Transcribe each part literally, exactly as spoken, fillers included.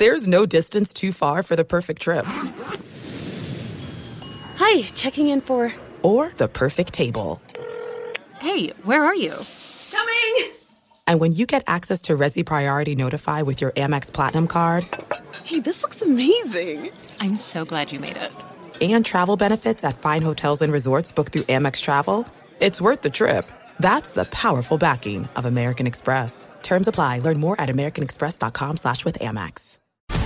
There's no distance too far for the perfect trip. Hi, checking in for... Or the perfect table. Hey, where are you? Coming! And when you get access to Resi Priority Notify with your Amex Platinum card... Hey, this looks amazing. I'm so glad you made it. And travel benefits at fine hotels and resorts booked through Amex Travel, it's worth the trip. That's the powerful backing of American Express. Terms apply. Learn more at americanexpress.com slash with Amex.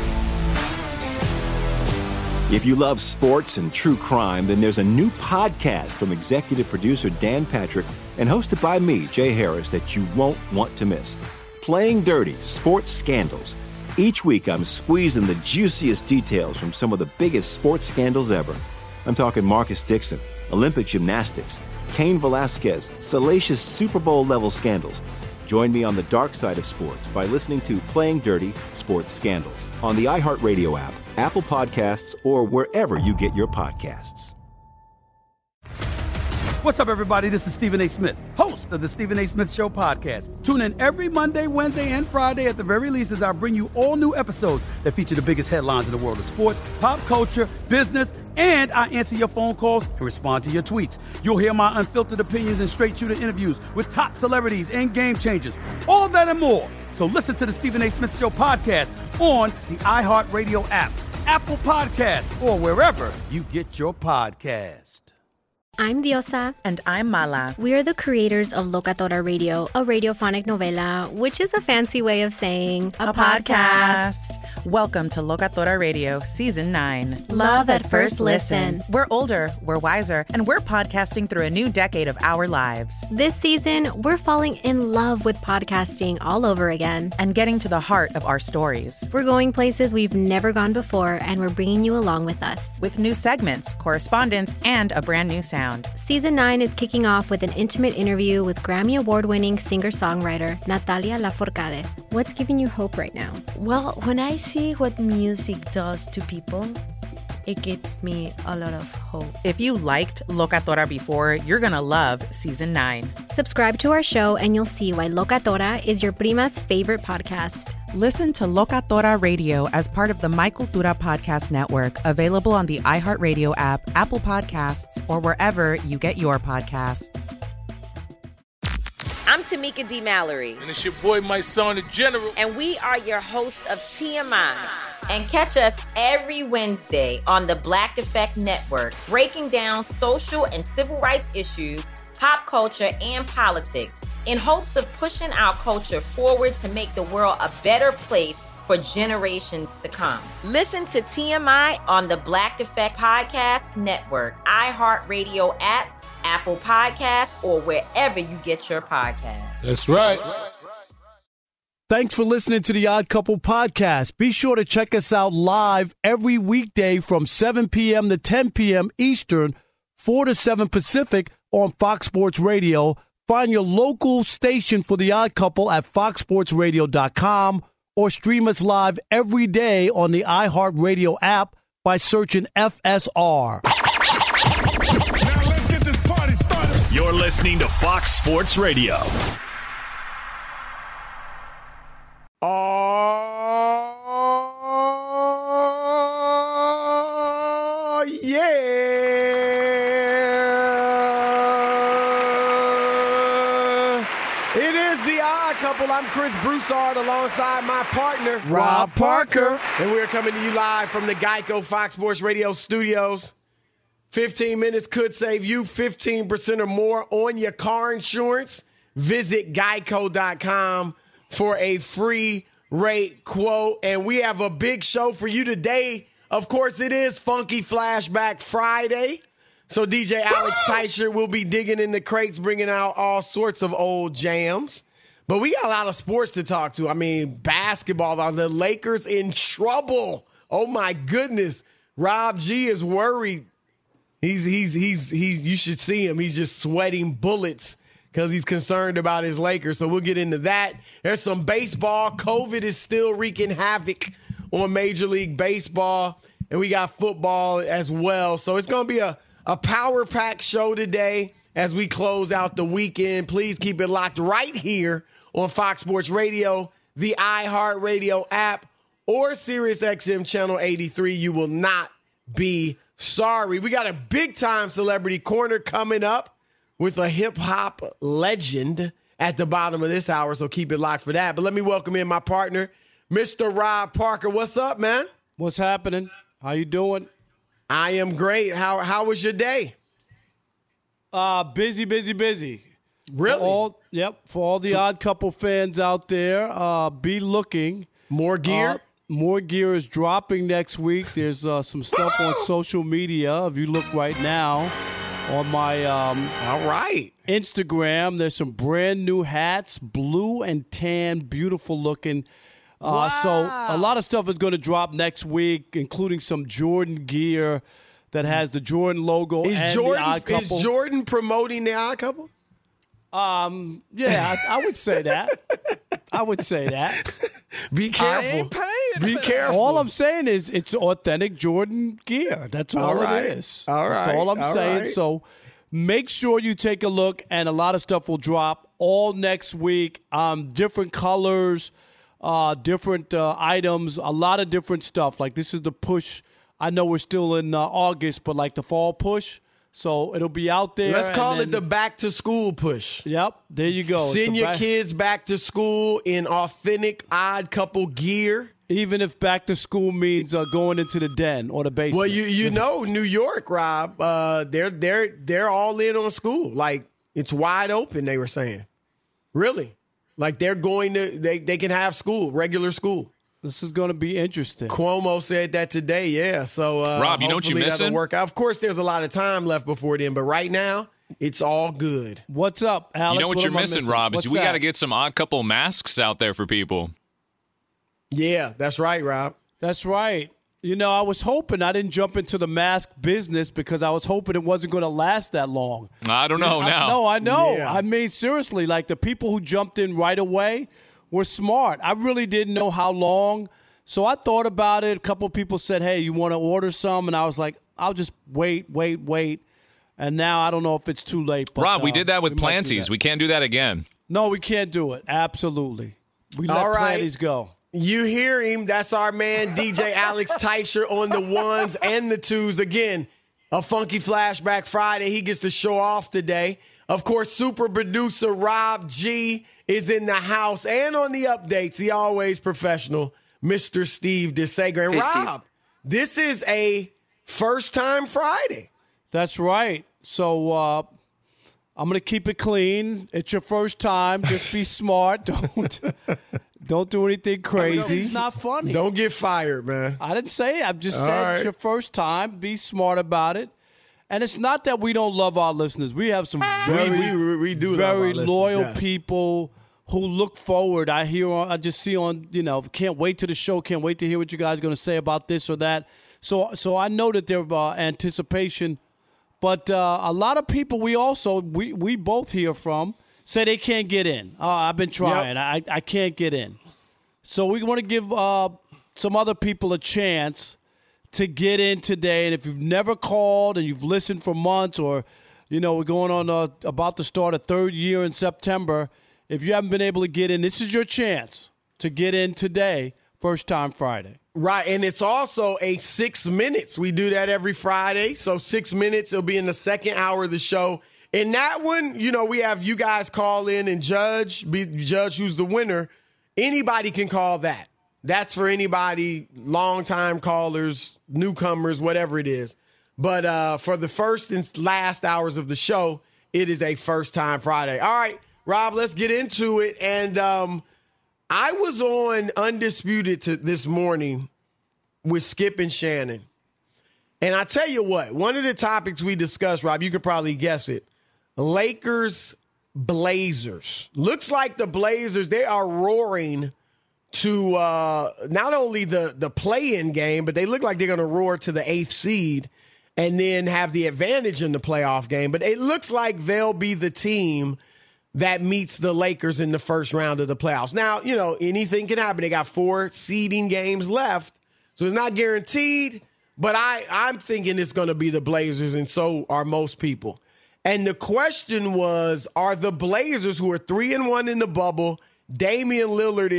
If you love sports and true crime, then there's a new podcast from executive producer Dan Patrick and hosted by me, Jay Harris, that you won't want to miss. Playing Dirty: Sports Scandals. Each week, I'm squeezing the juiciest details from some of the biggest sports scandals ever. I'm talking Marcus Dixon, Olympic gymnastics, Cain Velasquez, salacious Super Bowl-level scandals. Join me on the dark side of sports by listening to Playing Dirty: Sports Scandals on the iHeartRadio app, Apple Podcasts, or wherever you get your podcasts. What's up, everybody? This is Stephen A. Smith, host of the Stephen A. Smith Show podcast. Tune in every Monday, Wednesday, and Friday at the very least as I bring you all new episodes that feature the biggest headlines in the world of sports, pop culture, business, and I answer your phone calls and respond to your tweets. You'll hear my unfiltered opinions and straight-shooter interviews with top celebrities and game changers. All that and more. So listen to the Stephen A. Smith Show podcast on the iHeartRadio app, Apple Podcasts, or wherever you get your podcast. I'm Diosa. And I'm Mala. We are the creators of Locatora Radio, a radiophonic novela, which is a fancy way of saying a, a podcast. podcast. Welcome to Locatora Radio, Season nine. Love at first listen. We're older, we're wiser, and we're podcasting through a new decade of our lives. This season, we're falling in love with podcasting all over again. And getting to the heart of our stories. We're going places we've never gone before, and we're bringing you along with us. With new segments, correspondence, and a brand new sound. Season nine is kicking off with an intimate interview with Grammy Award-winning singer-songwriter Natalia Lafourcade. What's giving you hope right now? Well, when I see what music does to people, it gives me a lot of hope. If you liked Locatora before, you're going to love Season nine. Subscribe to our show and you'll see why Locatora is your prima's favorite podcast. Listen to Locatora Radio as part of the My Cultura Podcast Network, available on the iHeartRadio app, Apple Podcasts, or wherever you get your podcasts. I'm Tamika D. Mallory. And it's your boy, my son, the General. And we are your hosts of T M I. And catch us every Wednesday on the Black Effect Network, breaking down social and civil rights issues, pop culture, and politics in hopes of pushing our culture forward to make the world a better place for generations to come. Listen to T M I on the Black Effect Podcast Network, iHeartRadio app, Apple Podcasts, or wherever you get your podcasts. That's right. Thanks for listening to the Odd Couple podcast. Be sure to check us out live every weekday from seven p.m. to ten p.m. Eastern, four to seven Pacific on Fox Sports Radio. Find your local station for the Odd Couple at fox sports radio dot com or stream us live every day on the iHeartRadio app by searching F S R. Now let's get this party started. You're listening to Fox Sports Radio. Oh, yeah. It is the Odd Couple. I'm Chris Broussard alongside my partner, Rob Parker. And we're coming to you live from the Geico Fox Sports Radio studios. fifteen minutes could save you fifteen percent or more on your car insurance. Visit geico dot com for a free rate quote. And we have a big show for you today. Of course, it is Funky Flashback Friday. So D J Alex Teicher will be digging in the crates, bringing out all sorts of old jams. But we got a lot of sports to talk to. I mean, basketball, are the Lakers in trouble? Oh, my goodness. Rob G is worried. He's, he's, he's, he's, you should see him. He's just sweating bullets because he's concerned about his Lakers. So we'll get into that. There's some baseball. COVID is still wreaking havoc on Major League Baseball. And we got football as well. So it's going to be a, a power-packed show today as we close out the weekend. Please keep it locked right here on Fox Sports Radio, the iHeartRadio app, or SiriusXM Channel eighty-three. You will not be sorry. We got a big-time celebrity corner coming up with a hip-hop legend at the bottom of this hour, so keep it locked for that. But let me welcome in my partner, Mister Rob Parker. What's up, man? What's happening? How you doing? I am great. How how was your day? Uh, busy, busy, busy. Really? For all, yep. For all the so, Odd Couple fans out there, uh, be looking. More gear? Uh, more gear is dropping next week. There's uh, some stuff on social media. If you look right now on my um, all right Instagram, there's some brand new hats, blue and tan, beautiful looking. Uh, wow. So a lot of stuff is going to drop next week, including some Jordan gear that has the Jordan logo is and Jordan, the Odd Couple. Is Jordan promoting the Odd Couple? Um, yeah, I, I would say that. I would say that. Be careful. I ain't paying Be for careful. All I'm saying is it's authentic Jordan gear. That's all, all right. it is. All right. That's all I'm all saying. Right. So make sure you take a look, and a lot of stuff will drop all next week. Um, different colors, uh, different uh, items, a lot of different stuff. Like this is the push. I know we're still in uh, August, but like the fall push. So it'll be out there. Let's call then, it the back to school push. Yep, there you go. Send your back- kids back to school in authentic Odd Couple gear. Even if back to school means uh, going into the den or the basement. Well, you you know New York, Rob, uh, they're they're they're all in on school. Like it's wide open. They were saying, really, like they're going to they they can have school, regular school. This is going to be interesting. Cuomo said that today, yeah. So, uh, Rob, you know what you're missing? Work out. Of course, there's a lot of time left before then, but right now, it's all good. What's up, Alex? You know what, what you're missing, missing, Rob, is What's we got to that? get some Odd Couple masks out there for people. Yeah, that's right, Rob. That's right. You know, I was hoping I didn't jump into the mask business because I was hoping it wasn't going to last that long. I don't know I, now. No, I know. Yeah. I mean, seriously, like the people who jumped in right away were smart. I really didn't know how long. So I thought about it. A couple of people said, hey, you want to order some? And I was like, I'll just wait, wait, wait. And now I don't know if it's too late. But, Rob, we uh, did that with we might do Planties. that. We can't do that again. No, we can't do it. Absolutely. We let All right. Planties go. You hear him. That's our man, D J Alex Teicher, on the ones and the twos. Again, a Funky Flashback Friday. He gets to show off today. Of course, super producer Rob G is in the house. And on the updates, he always professional, Mister Steve DeSager. And hey, Rob, Steve. This is a first-time Friday. That's right. So uh, I'm going to keep it clean. It's your first time. Just be smart. Don't don't do anything crazy. It's not funny. Don't get fired, man. I didn't say it. I've just All said right. it's your first time. Be smart about it. And it's not that we don't love our listeners. We have some very, we, we, we do love very our listeners, loyal yes. people who look forward. I hear, on, I just see on, you know, can't wait to the show. Can't wait to hear what you guys are going to say about this or that. So, so I know that there's uh, anticipation. But uh, a lot of people we also, we, we both hear from, say they can't get in. Uh, I've been trying. Yep. I, I can't get in. So we want to give uh, some other people a chance to get in today. And if you've never called and you've listened for months or, you know, we're going on uh, about to start a third year in September, if you haven't been able to get in, this is your chance to get in today, First Time Friday. Right, and it's also a six minutes. We do that every Friday. So six minutes, it'll be in the second hour of the show. In that one, you know, we have you guys call in and judge, be, judge who's the winner. Anybody can call that. That's for anybody, longtime callers, newcomers, whatever it is. But uh, for the first and last hours of the show, it is a First Time Friday. All right, Rob, let's get into it. And um, I was on Undisputed to this morning with Skip and Shannon. And I tell you what, one of the topics we discussed, Rob, you could probably guess it, Lakers Blazers. Looks like the Blazers, they are roaring to uh, not only the, the play-in game, but they look like they're going to roar to the eighth seed and then have the advantage in the playoff game. But it looks like they'll be the team that meets the Lakers in the first round of the playoffs. Now, you know, anything can happen. They got four seeding games left, so it's not guaranteed, but I, I'm thinking it's going to be the Blazers, and so are most people. And the question was, are the Blazers, who are three and one in the bubble, Damian Lillard is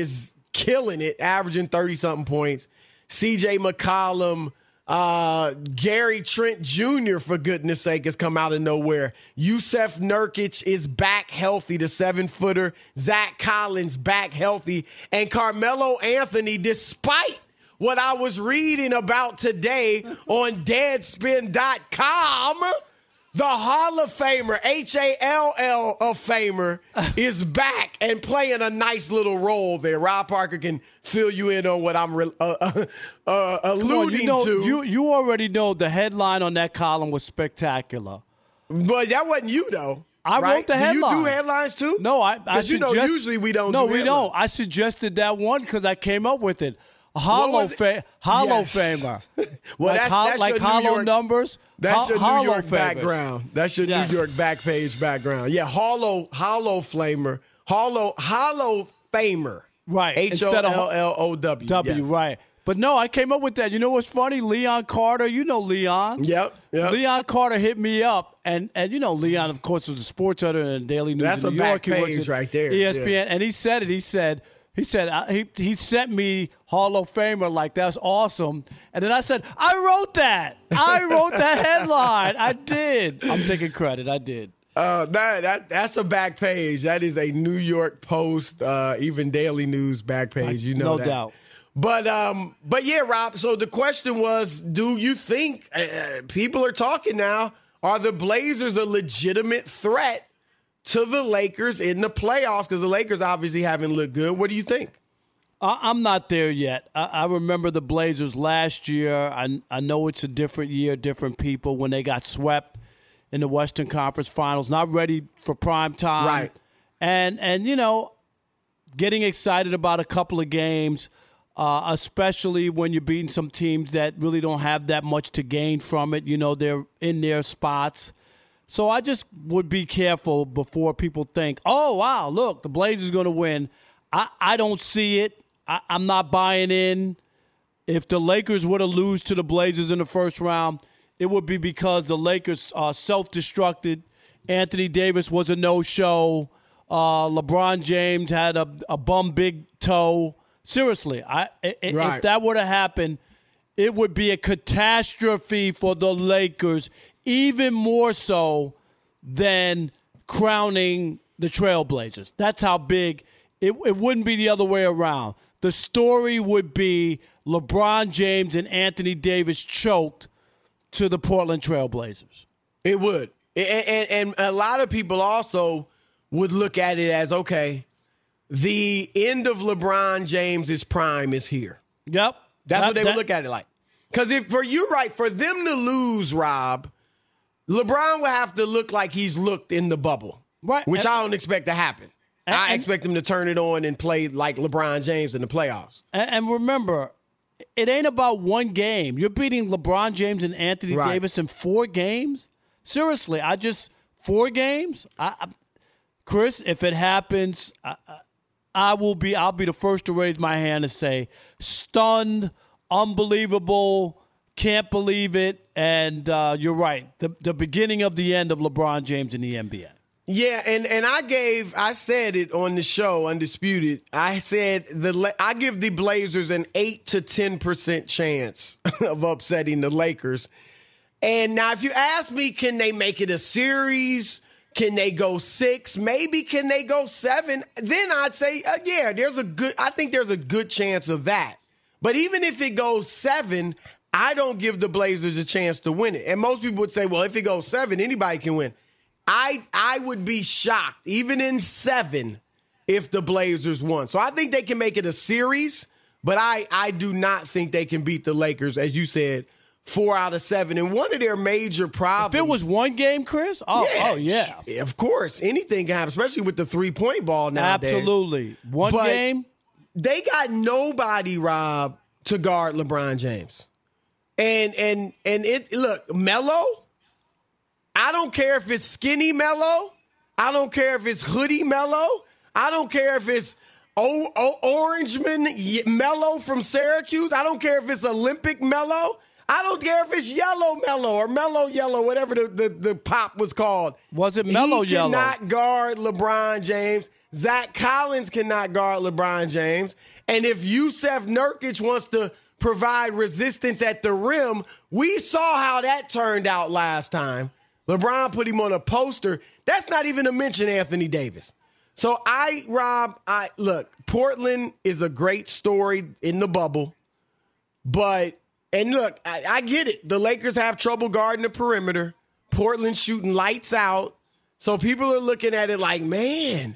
killing it, averaging thirty-something points. C J McCollum, uh, Gary Trent Junior, for goodness sake, has come out of nowhere. Yusef Nurkic is back healthy, the seven-footer. Zach Collins back healthy. And Carmelo Anthony, despite what I was reading about today on Deadspin dot com, the Hall of Famer, H A L L of Famer, is back and playing a nice little role there. Rob Parker can fill you in on what I'm re- uh, uh, uh, alluding on, you know, to. You, you already know the headline on that column was spectacular. But that wasn't you, though. I right? wrote the do headline. You do headlines, too? No, I, I Because you know, suggest- usually we don't No, do we headlines. don't. I suggested that one because I came up with it. A hollow, was it? fa- hollow Yes. famer. Well, like that's- hol- that's like your New hollow York- numbers. That's ho- your New hollow York famers. background. That's your Yes. New York back page background. Yeah, hollow, hollow flamer, hollow, hollow famer. Right. H O Instead of L L O W. W, yes. right. But no, I came up with that. You know what's funny? Leon Carter, you know Leon. Yep, yep. Leon Carter hit me up, and and you know Leon, of course, was the sports editor in Daily News That's in a New back York. He works page at right there. E S P N, Yeah. and he said it. He said he said uh, he he sent me Hall of Famer, like that's awesome. And then I said I wrote that. I wrote that headline. I did. I'm taking credit. I did. Uh, that, that that's a back page. That is a New York Post, uh, even Daily News back page. You know no that. doubt. But um, but yeah, Rob. So the question was, do you think uh, people are talking now? Are the Blazers a legitimate threat to the Lakers in the playoffs? Because the Lakers obviously haven't looked good. What do you think? I- I'm not there yet. I-, I remember the Blazers last year. I, I know it's a different year, different people when they got swept in the Western Conference Finals, not ready for prime time. Right. And, and you know, getting excited about a couple of games, uh, especially when you're beating some teams that really don't have that much to gain from it. You know, they're in their spots. So I just would be careful before people think, oh, wow, look, the Blazers going to win. I, I don't see it. I, I'm not buying in. If the Lakers were to lose to the Blazers in the first round, it would be because the Lakers uh, self-destructed. Anthony Davis was a no-show. Uh, LeBron James had a, a bum big toe. Seriously, I, I, Right. if that were to happen, it would be a catastrophe for the Lakers, even more so than crowning the Trailblazers. That's how big. It, it wouldn't be the other way around. The story would be LeBron James and Anthony Davis choked to the Portland Trailblazers. It would. And, and, and a lot of people also would look at it as, okay, the end of LeBron James's prime is here. Yep. That's That- what they that- would look at it like. Because if for you, right, for them to lose, Rob, LeBron would have to look like he's looked in the bubble. Right. Which And- I don't expect to happen. And- I and- expect him to turn it on and play like LeBron James in the playoffs. And, and remember, it ain't about one game. You're beating LeBron James and Anthony Right. Davis in four games? Seriously, I just four games? I, I, Chris, if it happens, I, I- I will be I'll be the first to raise my hand and say stunned, unbelievable, can't believe it, and uh, you're right. The the beginning of the end of LeBron James in the N B A. Yeah, and, and I gave, I said it on the show, Undisputed. I said the La- I give the Blazers an eight to ten percent chance of upsetting the Lakers. And now, if you ask me, can they make it a series? Can they go six? Maybe can they go seven? Then I'd say, uh, yeah, there's a good, I think there's a good chance of that. But even if it goes seven, I don't give the Blazers a chance to win it. And most people would say, well, if it goes seven, anybody can win. I I would be shocked, even in seven, if the Blazers won. So I think they can make it a series, but I, I do not think they can beat the Lakers, as you said, four out of seven. And one of their major problems. If it was one game, Chris? Oh, yeah, oh yeah. Of course. Anything can happen, especially with the three-point ball nowadays. Absolutely. One But game? They got nobody, Rob, to guard LeBron James. And and and it look, Melo, I don't care if it's skinny Melo. I don't care if it's hoodie Melo. I don't care if it's o- o- Orangeman Melo from Syracuse. I don't care if it's Olympic Melo. I don't care if it's Yellow Melo or Melo Yellow, whatever the, the, the pop was called. Was it Melo he Yellow? He cannot guard LeBron James. Zach Collins cannot guard LeBron James. And if Yusef Nurkic wants to provide resistance at the rim, we saw how that turned out last time. LeBron put him on a poster. That's not even to mention Anthony Davis. So I, Rob, I look, Portland is a great story in the bubble. But, and look, I, I get it. The Lakers have trouble guarding the perimeter. Portland shooting lights out. So people are looking at it like, man,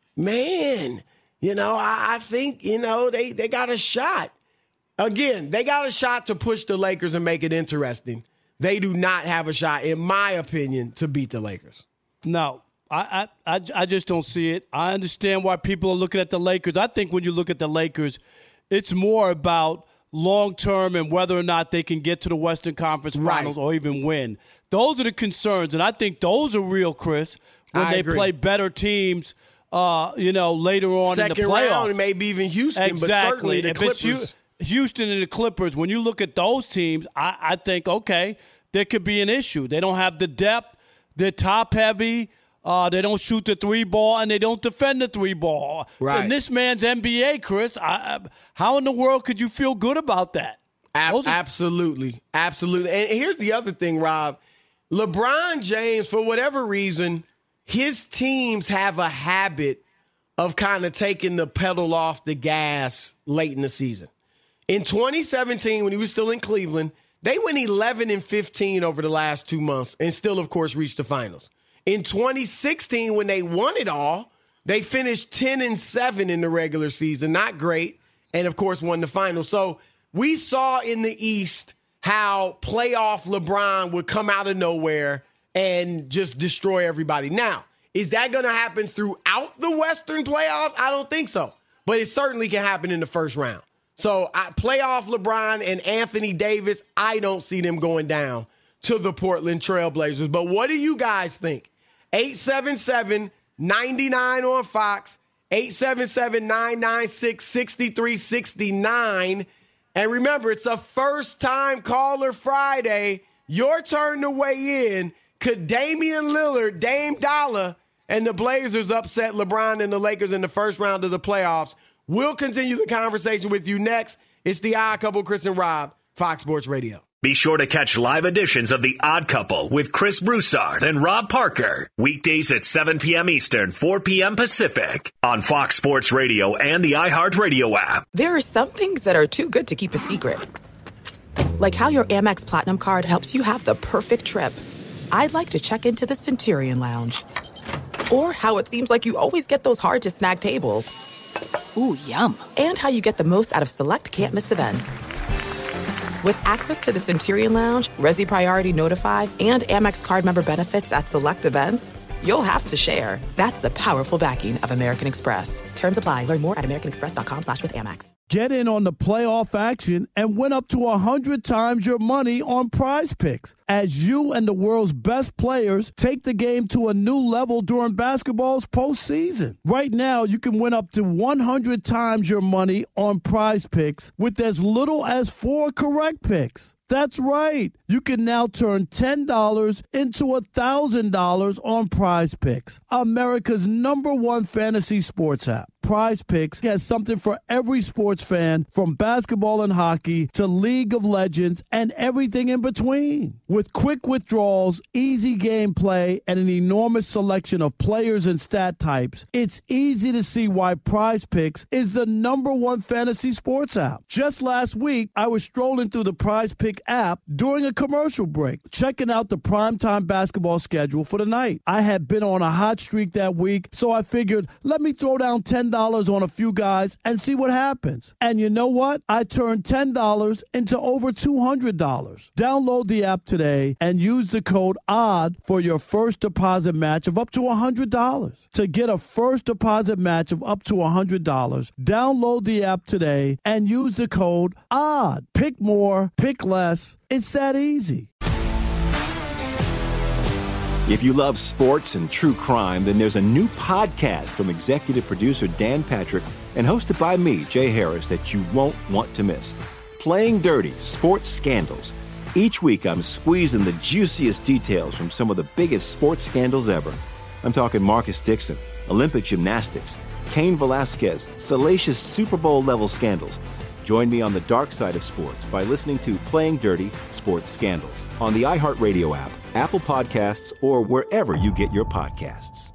man, you know, I, I think, you know, they, they got a shot. Again, they got a shot to push the Lakers and make it interesting. They do not have a shot, in my opinion, to beat the Lakers. No, I, I, I just don't see it. I understand why people are looking at the Lakers. I think when you look at the Lakers, it's more about long-term and whether or not they can get to the Western Conference Finals right. or even win. Those are the concerns, and I think those are real, Chris, when I they agree. play better teams, uh, you know, later on Second in the playoffs. Round, maybe even Houston, exactly. but certainly the if Clippers. It's Houston and the Clippers, when you look at those teams, I, I think, okay, there could be an issue. They don't have the depth. They're top-heavy. Uh, they don't shoot the three ball, and they don't defend the three ball. Right. In this man's N B A, Chris, I, I, how in the world could you feel good about that? Ab- are- absolutely. Absolutely. And here's the other thing, Rob. LeBron James, for whatever reason, his teams have a habit of kind of taking the pedal off the gas late in the season. In twenty seventeen, when he was still in Cleveland, they went eleven and fifteen over the last two months and still, of course, reached the finals. In twenty sixteen, when they won it all, they finished ten and seven in the regular season. Not great. And, of course, won the finals. So we saw in the East how playoff LeBron would come out of nowhere and just destroy everybody. Now, is that going to happen throughout the Western playoffs? I don't think so. But it certainly can happen in the first round. So I, playoff LeBron and Anthony Davis, I don't see them going down to the Portland Trailblazers. But what do you guys think? eight seven seven, nine nine on Fox, eight seven seven, nine nine six, six three six nine. And remember, it's a first-time caller Friday. Your turn to weigh in. Could Damian Lillard, Dame Dollar, and the Blazers upset LeBron and the Lakers in the first round of the playoffs? We'll continue the conversation with you next. It's The Odd Couple, Chris and Rob, Fox Sports Radio. Be sure to catch live editions of The Odd Couple with Chris Broussard and Rob Parker. Weekdays at seven p.m. Eastern, four p.m. Pacific on Fox Sports Radio and the iHeartRadio app. There are some things that are too good to keep a secret. Like how your Amex Platinum card helps you have the perfect trip. I'd like to check into the Centurion Lounge. Or how it seems like you always get those hard-to-snag tables. Ooh, yum. And how you get the most out of select can't-miss events. With access to the Centurion Lounge, Resi Priority Notified, and Amex card member benefits at select events, you'll have to share. That's the powerful backing of American Express. Terms apply. Learn more at americanexpress.com slash with Amex. Get in on the playoff action and win up to one hundred times your money on Prize Picks as you and the world's best players take the game to a new level during basketball's postseason. Right now, you can win up to one hundred times your money on Prize Picks with as little as four correct picks. That's right. You can now turn ten dollars into one thousand dollars on Prize Picks, America's number one fantasy sports app. Prize Picks has something for every sports fan, from basketball and hockey to League of Legends and everything in between. With quick withdrawals, easy gameplay, and an enormous selection of players and stat types, it's easy to see why Prize Picks is the number one fantasy sports app. Just last week, I was strolling through the Prize Pick app during a commercial break, checking out the primetime basketball schedule for the night. I had been on a hot streak that week, so I figured, let me throw down ten dollars on a few guys and see what happens. And you know what? I turned ten dollars into over two hundred dollars. Download the app today and use the code ODD for your first deposit match of up to one hundred dollars. To get a first deposit match of up to one hundred dollars, download the app today and use the code ODD. Pick more, pick less. It's that easy. If you love sports and true crime, then there's a new podcast from executive producer Dan Patrick and hosted by me, Jay Harris, that you won't want to miss. Playing Dirty: Sports Scandals. Each week, I'm squeezing the juiciest details from some of the biggest sports scandals ever. I'm talking Marcus Dixon, Olympic gymnastics, Cain Velasquez, salacious Super Bowl-level scandals. Join me on the dark side of sports by listening to Playing Dirty Sports Scandals on the iHeartRadio app, Apple Podcasts, or wherever you get your podcasts.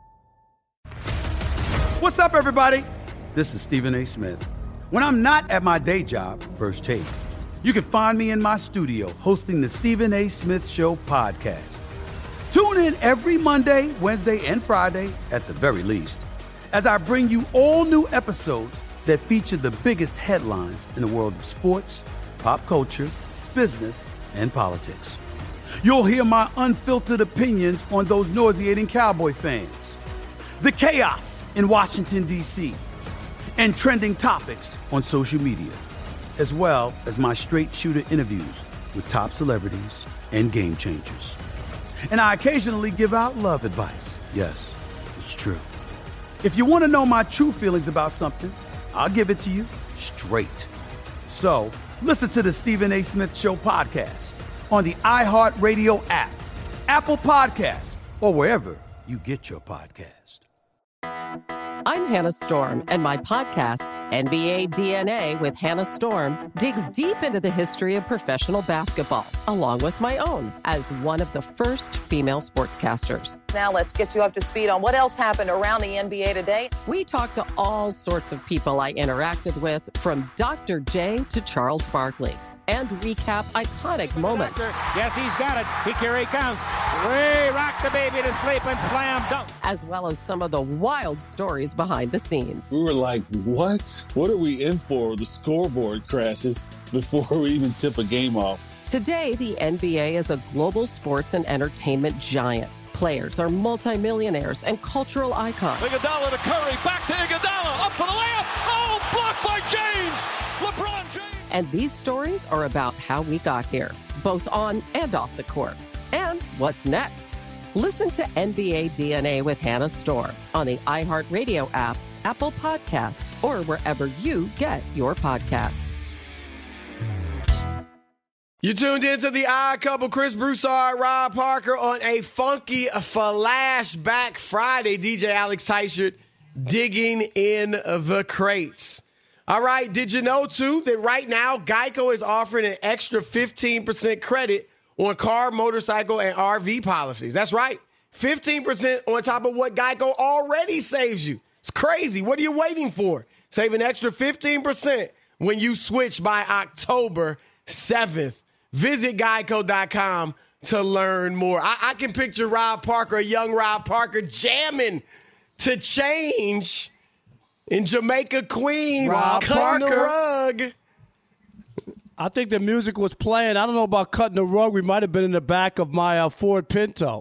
What's up, everybody? This is Stephen A. Smith. When I'm not at my day job, First Take, you can find me in my studio hosting the Stephen A. Smith Show podcast. Tune in every Monday, Wednesday, and Friday, at the very least, as I bring you all new episodes that feature the biggest headlines in the world of sports, pop culture, business, and politics. You'll hear my unfiltered opinions on those nauseating Cowboy fans, the chaos in Washington, D C, and trending topics on social media, as well as my straight shooter interviews with top celebrities and game changers. And I occasionally give out love advice. Yes, it's true. If you want to know my true feelings about something, I'll give it to you straight. So, listen to the Stephen A. Smith Show podcast on the iHeartRadio app, Apple Podcasts, or wherever you get your podcast. I'm Hannah Storm, and my podcast, N B A D N A with Hannah Storm, digs deep into the history of professional basketball, along with my own, as one of the first female sportscasters. Now let's get you up to speed on what else happened around the N B A today. We talked to all sorts of people I interacted with, from Doctor J to Charles Barkley, and recap iconic moments. Yes, he's got it. Here he comes. Way rock the baby to sleep and slam dunk. As well as some of the wild stories behind the scenes. We were like, what? What are we in for? The scoreboard crashes before we even tip a game off. Today, the N B A is a global sports and entertainment giant. Players are multimillionaires and cultural icons. Iguodala to Curry, back to Iguodala, up for the layup. Oh, blocked by James. LeBron James. And these stories are about how we got here, both on and off the court. And what's next? Listen to N B A D N A with Hannah Storm on the iHeartRadio app, Apple Podcasts, or wherever you get your podcasts. You tuned into the Odd Couple, Chris Broussard, Rob Parker, on a funky flashback Friday. D J Alex Teichert digging in the crates. All right, did you know, too, that right now Geico is offering an extra fifteen percent credit on car, motorcycle, and R V policies? That's right, fifteen percent on top of what Geico already saves you. It's crazy. What are you waiting for? Save an extra fifteen percent when you switch by October seventh. Visit geico dot com to learn more. I, I can picture Rob Parker, young Rob Parker, jamming to Change in Jamaica, Queens, Rob cutting Parker. the rug. I think the music was playing. I don't know about cutting the rug. We might have been in the back of my uh, Ford Pinto.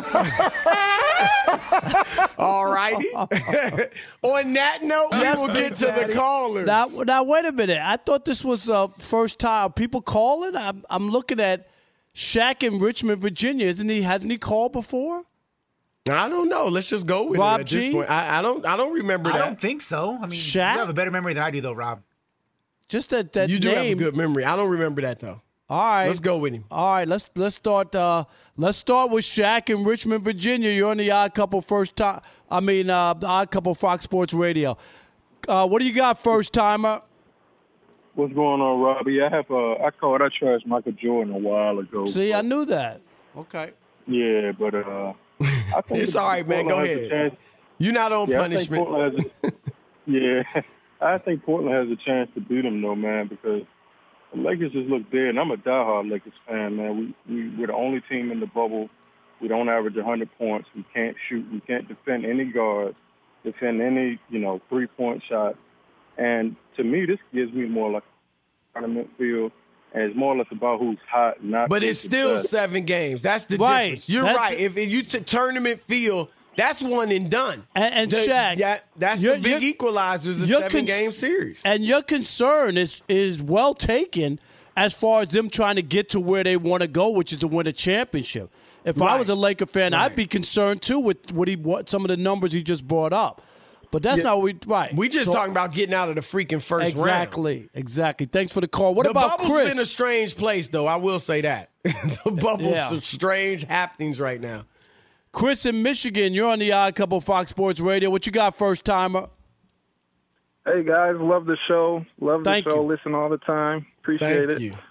All righty. On that note, we will get to the callers. Now, now, wait a minute. I thought this was uh, first time. Are people calling? I'm, I'm looking at Shaq in Richmond, Virginia. Isn't he? Hasn't he called before? I don't know. Let's just go with Rob it at G? this point. I, I don't. I don't remember I that. don't think so. I mean, Shaq? you have a better memory than I do, though, Rob. Just that that you do name. have a good memory. I don't remember that though. All right, let's go with him. All right, let's let's start. Uh, let's start with Shaq in Richmond, Virginia. You're on the Odd Couple first time. I mean, uh, the Odd Couple Fox Sports Radio. Uh, what do you got, first timer? What's going on, Robbie? I have uh, I called. I trashed Michael Jordan a while ago. See, I knew that. Okay. Yeah, but uh, I think It's all right, man. Portland Go has a ahead. chance- You're not on Yeah, I think punishment. Portland has a- yeah, I think Portland has a chance to beat them, though, man, because the Lakers just look dead. And I'm a diehard Lakers fan, man. We, we, we're the only team in the bubble. We don't average one hundred points. We can't shoot. We can't defend any guards, defend any, you know, three-point shot. And to me, this gives me more like a tournament feel. And it's more or less about who's hot, not But who's it's the still best. seven games. That's the Right. difference. You're That's right. the- if, if you t- tournament feel, that's one and done. And, and The- Shaq, that, that's your- the big your- equalizer. Is the your seven cons- game series. And your concern is is well taken as far as them trying to get to where they want to go, which is to win a championship. If I Right. was a Laker fan, Right. I'd be concerned too with what he what some of the numbers he just brought up. But that's Yeah. not what we right. We just So- talking about getting out of the freaking first round. exactly, exactly. Thanks for the call. What the about bubble's Chris? been a strange place, though. I will say that. the bubble's Yeah. some strange happenings right now. Chris in Michigan, you're on the Odd Couple Fox Sports Radio. What you got, first timer? Hey, guys. Love the show. Love the Thank show. you. Listen all the time. Appreciate Thank it. you.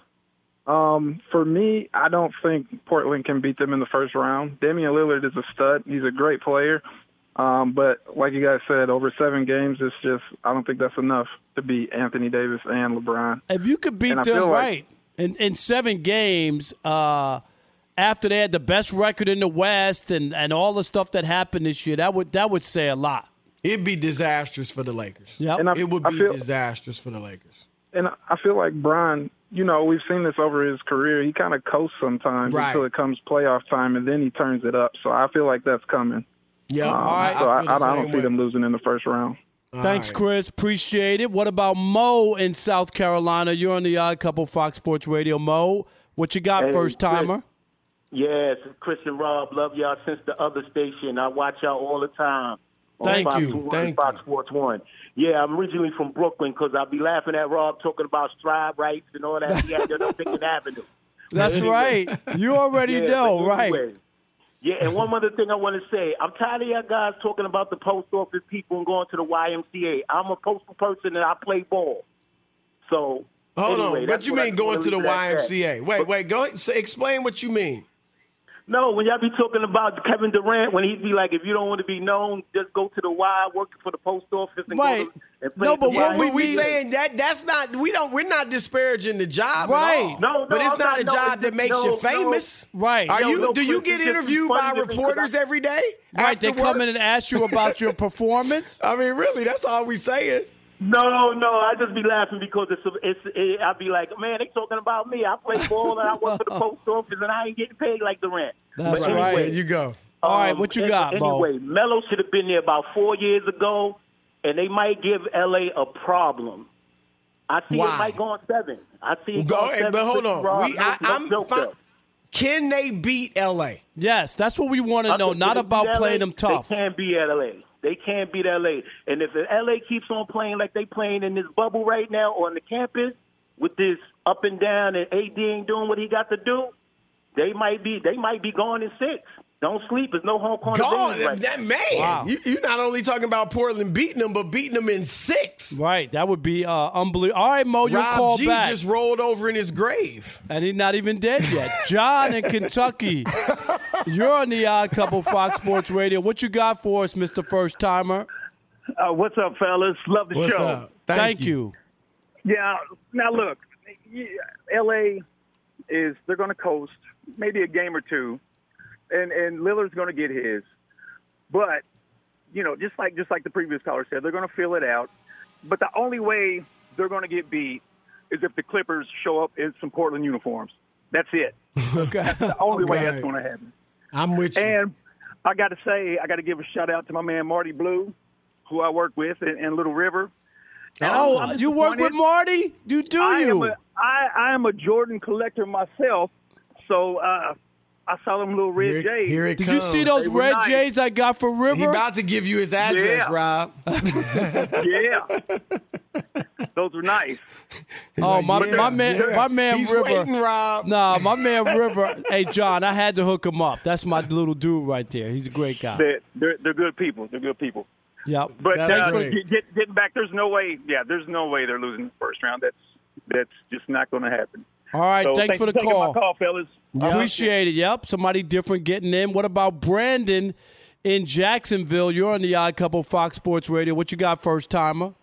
Um, for me, I don't think Portland can beat them in the first round. Damian Lillard is a stud. He's a great player. Um, but like you guys said, over seven games, it's just I don't think that's enough to beat Anthony Davis and LeBron. If you could beat And I them feel like- right in, in seven games, uh, after they had the best record in the West and, and all the stuff that happened this year, that would that would say a lot. It'd be disastrous for the Lakers. Yep. And I- It would I be feel- disastrous for the Lakers. And I feel like Bron, you know, we've seen this over his career. He kind of coasts sometimes Right. until it comes playoff time, and then he turns it up. So I feel like that's coming. Yeah, Um, all right. so I I, feel the I, I don't same see way. them losing in the first round. Thanks, Chris. Appreciate it. What about Mo in South Carolina? You're on the Odd Couple Fox Sports Radio. Mo, what you got, Hey, first timer? Yes, Chris and Rob, love y'all since the other station. I watch y'all all the time. on Thank Fox you. one, Thank Fox Sports One. Yeah, I'm originally from Brooklyn because I'll be laughing at Rob talking about stride rights and all that. He had that on Pickett Avenue. That's Anyway. right. You already Yeah, know, but right? anyway. Yeah, and one other thing I want to say. I'm tired of y'all guys talking about the post office people and going to the Y M C A. I'm a postal person and I play ball. So, Hold anyway, on. that's What you what I mean just wanna going to the leave it at Y M C A? that. Wait, wait. Go ahead. Say, explain what you mean. No, when y'all be talking about Kevin Durant, when he'd be like, if you don't want to be known, just go to the Y, work for the post office, and Right. go to, and play No, at but the what Y. we, we saying that that's not we don't we're not disparaging the job, at Right. all. No, no, but it's I'm not, not- a no, job it's that just- makes no, you famous, no. Right? Are Yo, you? no, do you Chris, get it's just interviewed funny by to me 'cause reporters I- every day? Right, they after come work? in and ask you about your performance. I mean, really, that's all we saying. No, no, I just be laughing because it's it's. It, I be like, man, they talking about me. I play ball and I work for the post office and I ain't getting paid like Durant. That's But right. anyway, There you go. All right, Um, what you an- got, Bo? Anyway, Melo should have been there about four years ago, and they might give L A a problem. I see Why? it might go on seven. I see it Go go on ahead, seven. but hold Chris on. Rob, We, no- I, no I'm joke, fine. though. Can they beat L A? Yes, that's what we want to I know. said, Not they about beat L A, playing them tough. They can't beat L A. They can't beat L A. And if L A keeps on playing like they playing in this bubble right now on the campus with this up and down and A D ain't doing what he got to do, they might be they might be gone in six. Don't sleep. There's no home court God, advantage right that now. man. Wow. You, you're not only talking about Portland beating them, but beating them in six. Right, that would be uh, unbelievable. All right, Mo, you'll Rob call G back. just rolled over in his grave. And he's not even dead yet. John in Kentucky, you're on the Odd Couple Fox Sports Radio. What you got for us, Mister First Timer? Uh, what's up, fellas? Love the What's show. up? Thank, Thank you. you. Yeah. Now look, L A is they're going to coast maybe a game or two, and and Lillard's going to get his. But you know, just like just like the previous caller said, they're going to feel it out. But the only way they're going to get beat is if the Clippers show up in some Portland uniforms. That's it. Okay. That's the only way Okay. that's going to happen. I'm with you. And I got to say, I got to give a shout out to my man Marty Blue, who I work with in, in Little River. And Oh, I'm- I'm you work with disappointed. Marty? You do I you? Am a, I, I am a Jordan collector myself, so uh, I saw them little red Here- J's. here it Did you see those They were red nice. J's I got for River? He about to give you his address, Yeah. Rob. Yeah, those are nice. Oh, my, Yeah, my man, yeah. my man He's River. waiting, Rob. Nah, my man River. Hey, John, I had to hook him up. That's my little dude right there. He's a great guy. They're, they're they're good people. They're good people. Yep. But That's uh, great. get, get, getting back, there's no way. Yeah, there's no way they're losing the first round. That's that's just not going to happen. All right, So thanks for the taking call. My call, fellas. Appreciate it. Yep, somebody different getting in. What about Brandon in Jacksonville? You're on the Odd Couple Fox Sports Radio. What you got, first timer?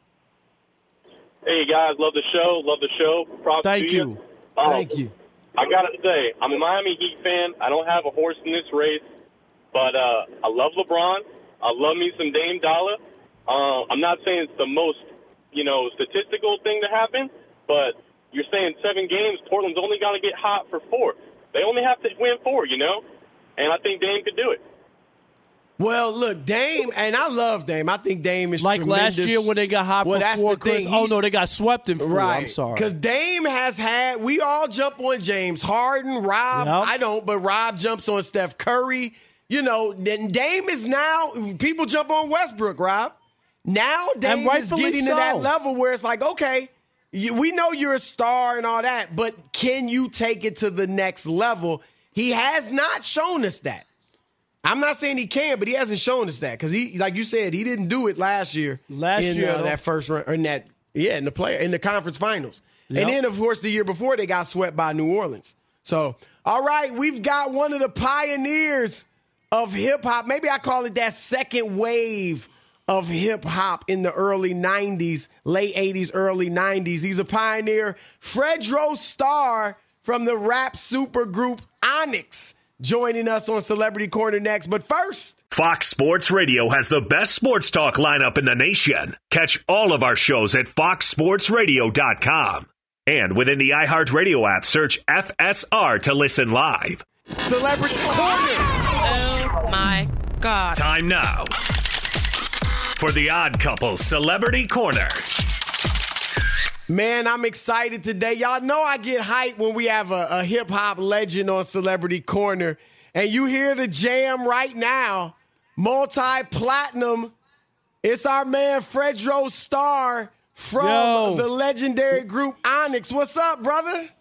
Hey guys, love the show, love the show. Props Thank to you. Um, Thank you. I gotta say, I'm a Miami Heat fan. I don't have a horse in this race, but uh, I love LeBron. I love me some Dame Dollar. Uh, I'm not saying it's the most, you know, statistical thing to happen, but you're saying seven games. Portland's only got to get hot for four. They only have to win four, you know, and I think Dame could do it. Well, look, Dame, and I love Dame. I think Dame is Like tremendous. last year when they got hot well, for that's four, the thing. Chris. Oh, He's- no, they got swept in four. Right. I'm sorry. Because Dame has had, we all jump on James Harden, Rob. Yep. I don't, but Rob jumps on Steph Curry. You know, then Dame is now, people jump on Westbrook, Rob. Now Dame is rightfully getting so. to that level where it's like, okay, you, we know you're a star and all that, but can you take it to the next level? He has not shown us that. I'm not saying he can, but he hasn't shown us that because he, like you said, he didn't do it last year. Last in, year, uh, that first run, or in that yeah, in the play in the conference finals, yep. And then of course the year before they got swept by New Orleans. So, all right, we've got one of the pioneers of hip hop. Maybe I call it that second wave of hip hop in the early nineties, late eighties, early nineties. He's a pioneer, Fredro Starr from the rap supergroup Onyx, joining us on Celebrity Corner next. But first, Fox Sports Radio has the best sports talk lineup in the nation. Catch all of our shows at fox sports radio dot com. And within the iHeartRadio app, search F S R to listen live. Celebrity Corner. Oh, my God. Time now for the Odd Couple Celebrity Corner. Man, I'm excited today. Y'all know I get hyped when we have a, a hip-hop legend on Celebrity Corner. And you hear the jam right now, multi-platinum. It's our man Fredro Starr from Yo. the legendary group Onyx. What's up, brother?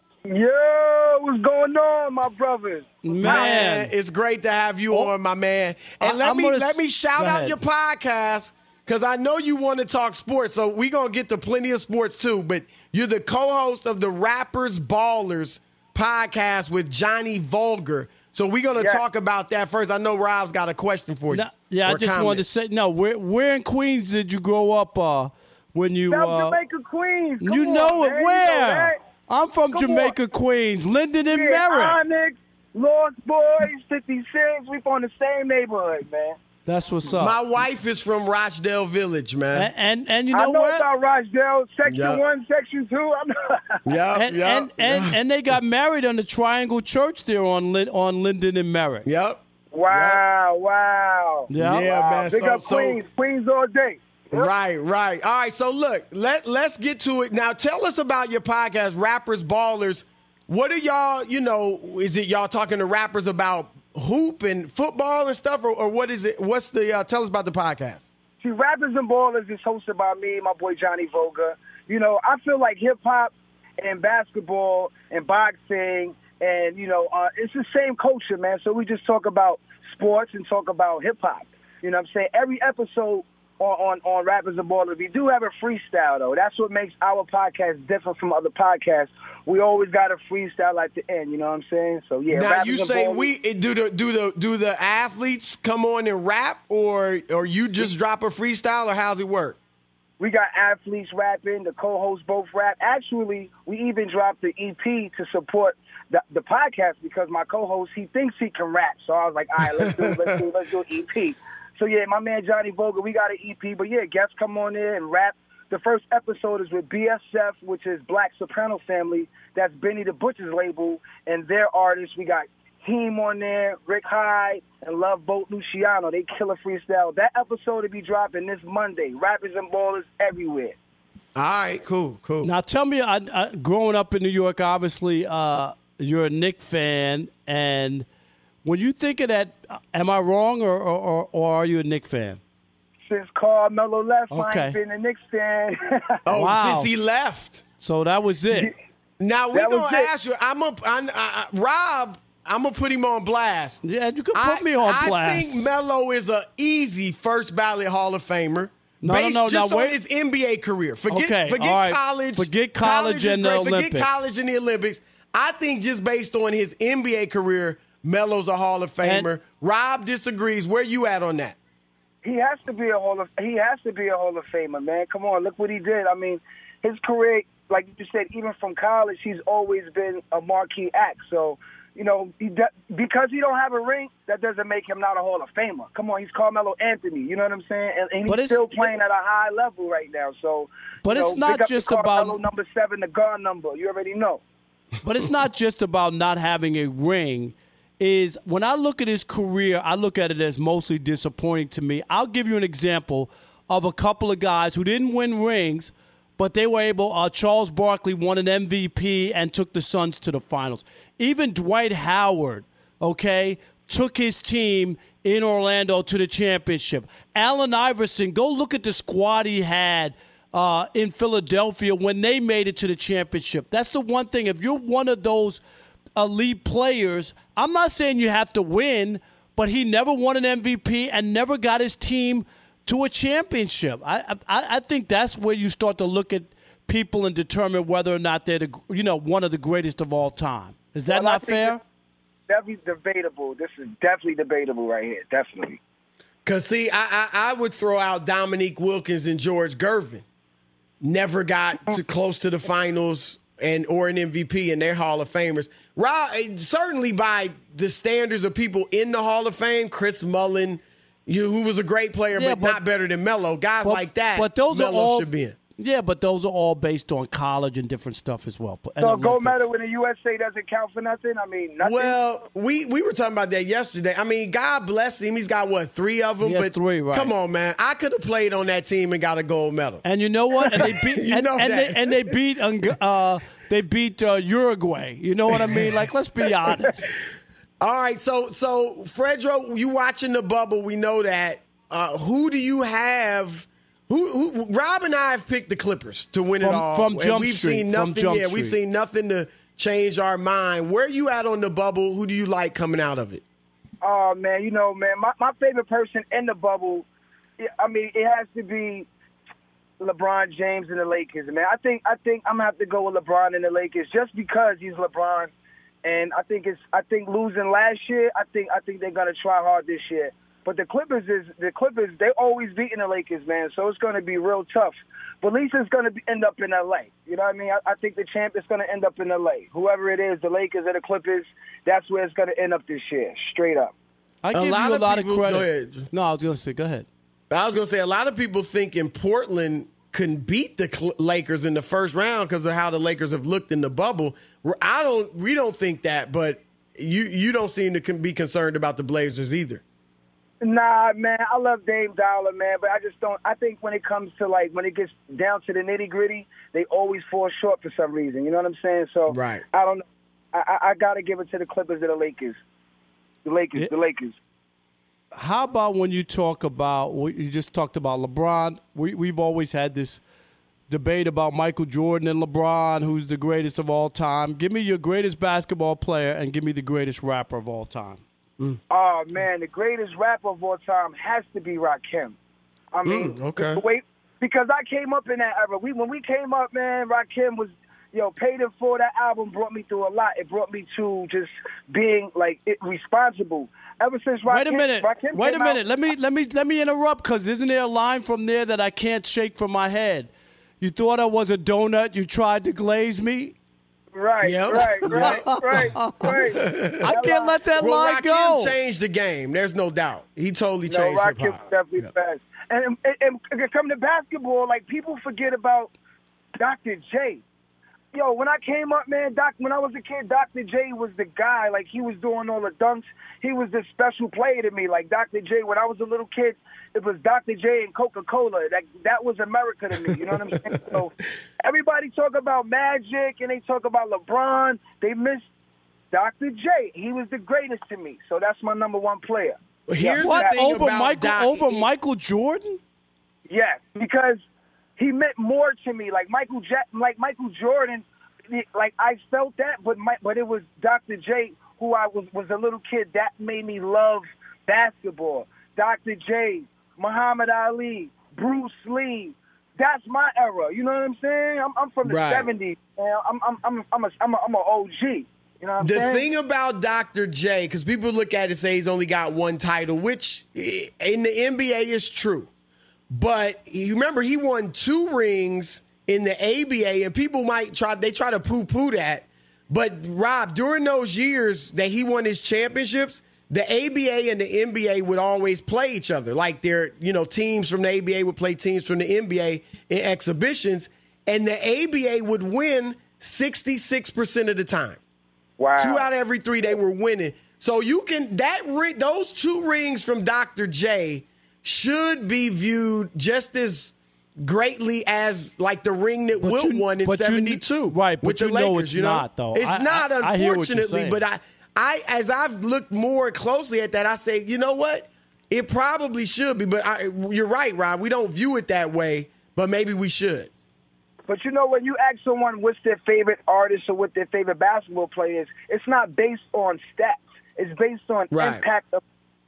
Yo, what's going on, my brothers? Man, man it's great to have you oh, on, my man. And I, let I'm me gonna, let me shout out ahead. your podcast, because I know you want to talk sports, so we're going to get to plenty of sports too, but you're the co-host of the Rappers Ballers podcast with Johnny Vulgar. So we're going to yes. talk about that first. I know Rob's got a question for you. No, yeah, I just comment. wanted to say, no, where, where in Queens did you grow up uh, when you... South uh, Jamaica, Queens. Come you on, know it. man. Where? You know that. I'm from Come Jamaica, on. Queens. Linden and Yeah, Merritt. Onyx, Lost Boys, fifty-six. We from the same neighborhood, man. That's what's up. My wife is from Rochdale Village, man. And and, and you I know know what? about Rochdale, section Yep. one, section two. I'm Yep, and, yep, and, and, and they got married on the Triangle Church there on Lin, on Linden and Merritt. Yep. Wow, wow. Yeah, Yeah, wow. man. Big So- up so- Queens, Queens all day. Right, right. All right, so look, let, let's get to it. Now, tell us about your podcast, Rappers Ballers. What are y'all, you know, is it y'all talking to rappers about hoop and football and stuff, or, or what is it? What's the, uh, tell us about the podcast. See, Rappers and Ballers is hosted by me, my boy Johnny Vulgar. You know, I feel like hip-hop and basketball and boxing and, you know, uh, it's the same culture, man. So we just talk about sports and talk about hip-hop. You know what I'm saying? Every episode on, on, on Rappers and Ballers, we do have a freestyle, though. That's what makes our podcast different from other podcasts. We always got a freestyle at the end, you know what I'm saying? So, yeah. Now, Rappers you and say Ballers- we do the do the do the athletes come on and rap, or or you just drop a freestyle, or how's it work? We got athletes rapping, the co-hosts both rap. Actually, we even dropped the E P to support the, the podcast because my co-host, he thinks he can rap. So I was like, all right, let's do it, let's do it, let's do an E P. So, yeah, my man Johnny Vogel, we got an E P. But, yeah, guests come on there and rap. The first episode is with B S F, which is Black Soprano Family. That's Benny the Butcher's label. And their artists, we got Team on there, Rick Hyde, and Love Boat Luciano. They kill a freestyle. That episode will be dropping this Monday. Rappers and Ballers everywhere. All right, cool, cool. Now, tell me, I, I, growing up in New York, obviously, uh, you're a Knicks fan. And when you think of that, am I wrong, or, or, or are you a Knicks fan? Since Carmelo left, Okay. I ain't been a Knicks fan. Oh, Wow. since he left. So that was it. Now, we're That was going to it. ask you, I'm a, I, I, Rob, I'm going to put him on blast. Yeah, you can put I, me on I blast. think Melo is an easy first ballot Hall of Famer. No, no, based no, just now on wait. his N B A career. Forget, Okay, forget all right. college. Forget college is and the great. Olympics. Forget college and the Olympics. I think just based on his N B A career, Melo's a Hall of Famer. And- Rob disagrees. Where you at on that? He has to be a Hall of he has to be a Hall of Famer, man. Come on, look what he did. I mean, his career, like you said, even from college, he's always been a marquee act. So, you know, he de- because he don't have a ring, that doesn't make him not a Hall of Famer. Come on, he's Carmelo Anthony. You know what I'm saying? And, and But he's it's- still playing at a high level right now. So, But you it's know, not pick up just the Carmelo about- number seven, the guard number. You already know. But it's not just about not having a ring. Is when I look at his career, I look at it as mostly disappointing to me. I'll give you an example of a couple of guys who didn't win rings, but they were able. Uh, Charles Barkley won an M V P and took the Suns to the finals. Even Dwight Howard, okay, took his team in Orlando to the championship. Allen Iverson, go look at the squad he had uh, in Philadelphia when they made it to the championship. That's the one thing. If you're one of those elite players, I'm not saying you have to win, but he never won an M V P and never got his team to a championship. I I, I think that's where you start to look at people and determine whether or not they're the, you know, one of the greatest of all time. Is that well, not fair? Definitely debatable. This is definitely debatable right here. Definitely. Because, see, I, I I would throw out Dominique Wilkins and George Gervin. Never got to close to the finals and or an M V P, and they're Hall of Famers. Rob, certainly by the standards of people in the Hall of Fame, Chris Mullin, you, who was a great player, yeah, but, but not better than Melo. Guys but, like that, but those Melo are all, should be in. Yeah, but those are all based on college and different stuff as well. So a gold medal in the U S A doesn't count for nothing? I mean, nothing? Well, we, we were talking about that yesterday. I mean, God bless him. He's got, what, three of them? He has but three, right. Come on, man. I could have played on that team and got a gold medal. And you know what? And they beat you and, know and, that. they, and they beat uh, they beat uh, Uruguay. You know what I mean? Like, let's be honest. All right, so so Fredro, you watching the bubble? We know that. Uh, who do you have? Who, who? Rob and I have picked the Clippers to win from, it all. from and Jump we've Street. Seen from nothing. Jump yeah, Street. we've seen nothing to change our mind. Where are you at on the bubble? Who do you like coming out of it? Oh man, you know, man, my my favorite person in the bubble. I mean, it has to be LeBron James and the Lakers, man. I think I think I'm gonna have to go with LeBron and the Lakers just because he's LeBron, and I think it's I think losing last year. I think I think they're gonna try hard this year. But the Clippers is the Clippers. They always beating the Lakers, man. So it's going to be real tough. But at least it's going to be, end up in L A. You know what I mean? I, I think the champ is going to end up in L A. Whoever it is, the Lakers or the Clippers, that's where it's going to end up this year, straight up. I give a you lot a of lot people, of credit. Go ahead. No, I was going to say, go ahead. I was going to say a lot of people thinking Portland couldn't beat the Cl- Lakers in the first round because of how the Lakers have looked in the bubble. I don't. We don't think that, but you you don't seem to be concerned about the Blazers either. Nah, man, I love Dame Dollar, man, but I just don't. I think when it comes to, like, when it gets down to the nitty-gritty, they always fall short for some reason. You know what I'm saying? So, right. I don't know. I, I, I got to give it to the Clippers or the Lakers. The Lakers, Yeah. the Lakers. How about when you talk about, you just talked about LeBron? We, we've always had this debate about Michael Jordan and LeBron, who's the greatest of all time. Give me your greatest basketball player and give me the greatest rapper of all time. Mm. Oh, man, the greatest rapper of all time has to be Rakim. I mean, Mm, okay. the way, because I came up in that era. We When we came up, man, Rakim was, yo, Paid in Full. That album brought me through a lot. It brought me to just being, like, it, responsible. Ever since Rakim, Wait a minute. Rakim Wait a came minute. out, Let me let me let me interrupt because isn't there a line from there that I can't shake from my head? You thought I was a donut. You tried to glaze me. Right, Yep. right, right, right, right. I can't let that well, line Rakim go. changed the game. There's no doubt. He totally No, changed Rakim hip hop. definitely fast. And, and, and, and come to basketball, like, people forget about Doctor J. Yo, when I came up, man, Doc, when I was a kid, Doctor J was the guy. Like, he was doing all the dunks. He was this special player to me. Like, Doctor J, when I was a little kid, it was Doctor J and Coca-Cola. That that was America to me. You know what I'm saying? So everybody talk about Magic and they talk about LeBron. They miss Doctor J. He was the greatest to me. So that's my number one player. Here's What the thing over about Michael Doc- over Michael Jordan? Yes, because he meant more to me. Like Michael Jack, like Michael Jordan, like I felt that, but my, but it was Doctor J, who I was was a little kid, that made me love basketball. Doctor J, Muhammad Ali, Bruce Lee. That's my era. You know what I'm saying? I'm, I'm from the Right. seventies. Man. I'm I'm I'm I'm a I'm a, I'm a O G. You know what I'm The saying? thing about Doctor J, because people look at it and say he's only got one title, which in the N B A is true. But you remember he won two rings in the A B A, and people might try, they try to poo-poo that. But, Rob, during those years that he won his championships, the A B A and the N B A would always play each other. Like, their, you know, teams from the A B A would play teams from the N B A in exhibitions, and the A B A would win sixty-six percent of the time. Wow. Two out of every three they were winning. So you can that ring, those two rings from Doctor J should be viewed just as greatly as like the ring that But Wilt you- won in but you- seventy-two. right, but with the you know Lakers, it's you know? not, though. It's I- not, I- I hear what you're unfortunately. saying. But I, I, as I've looked more closely at that, I say, you know what? It probably should be. But I, you're right, Rob. We don't view it that way, but maybe we should. But you know, when you ask someone what's their favorite artist or what their favorite basketball player is, it's not based on stats. It's based on Right. impact of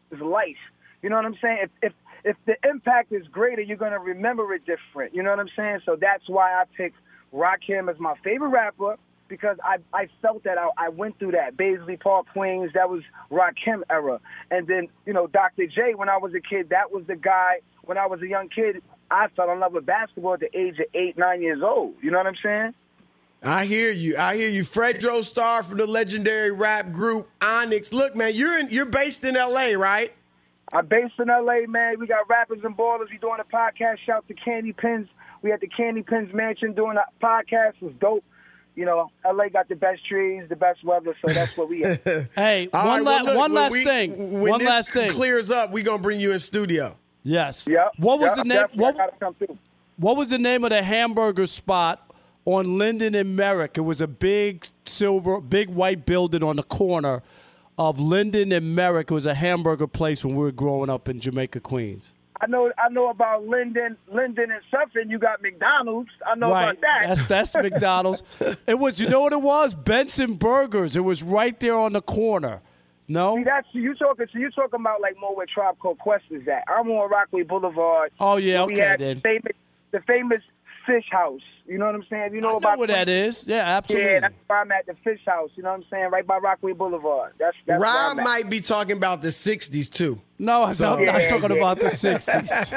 is life. You know what I'm saying? If if if the impact is greater, you're gonna remember it different. You know what I'm saying? So that's why I picked Rakim as my favorite rapper, because I I felt that I, I went through that. Baisley Park, Queens, that was Rakim era. And then, you know, Doctor J, when I was a kid, that was the guy, when I was a young kid, I fell in love with basketball at the age of eight, nine years old. You know what I'm saying? I hear you. I hear you. Fredro Starr from the legendary rap group Onyx. Look, man, you're in, you're based in L A, right? I'm based in L A, man. We got rappers and ballers. We doing a podcast. Shout to Candy Pins. We at the Candy Pins Mansion doing a podcast. It was dope. You know, L A got the best trees, the best weather, so that's what we at. Hey, All one, right, la- well, look, one when last we- thing. When One this last thing. clears up, we're going to bring you in studio. Yes. Yep. What was Yep, the name? definitely. What, I gotta come through. what was the name of the hamburger spot on Linden and Merrick? It was a big silver, big white building on the corner of Linden and Merrick. It was a hamburger place when we were growing up in Jamaica, Queens. I know I know about Linden, Linden and Suffolk. You got McDonald's. I know right. about that. That's that's McDonald's. It was. You know what it was? Benson Burgers. It was right there on the corner. No. See, that's you talking. So you talking about like more where Tribe Called Quest is at. I'm on Rockaway Boulevard. Oh yeah. We Okay had then. the famous, the famous Fish House. You know what I'm saying? You know I know about where that is. Yeah, absolutely. Yeah, that's where I'm at, the Fish House. You know what I'm saying? Right by Rockaway Boulevard. That's that's where Rob I'm at. might be talking about the sixties, too. No, I'm So- not Yeah, talking yeah. about the sixties.